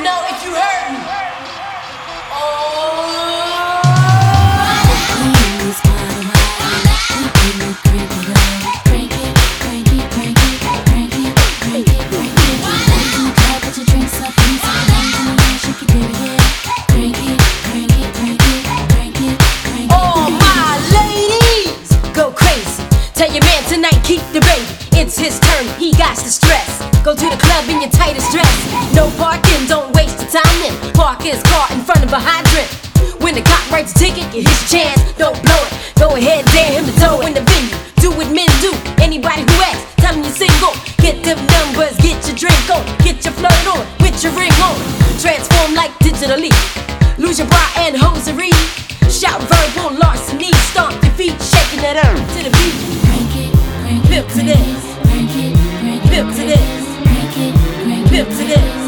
know if you heard me. Oh. All my ladies, go crazy. Tell your man tonight, keep the baby. It's his turn, he got to stress. Go to the club in your tightest dress. No parking, don't waste your time then. Park his car in front of a hydrant. When the cop writes a ticket, get his chance, don't blow it. Go ahead, dare him to tow in the venue. Do what men do, anybody who asks, tell me you're single. Get them numbers, get your drink on. Get your flirt on, with your ring on. Transform like digitally. Lose your bra and hosiery. Shout verbal larceny. Stomp your feet, shaking that earth to the beat. Pimp to this. Pimp to this. Pimp to this.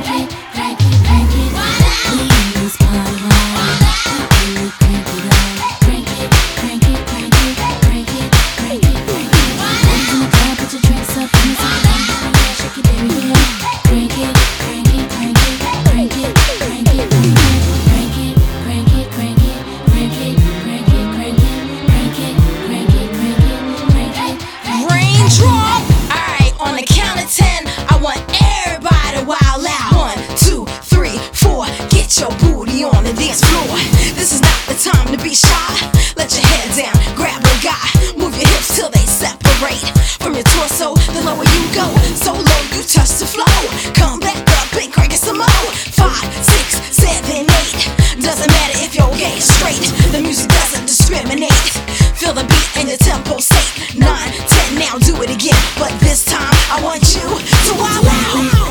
Your booty on the dance floor. This is not the time to be shy. Let your head down, grab a guy. Move your hips till they separate. From your torso, the lower you go. So low you touch the floor. Come back up and crank it some more. 5, 6, 7, 8. Doesn't matter if you're gay or straight. The music doesn't discriminate. Feel the beat and the tempo state. 9, 10, now do it again. But this time I want you to wow wow.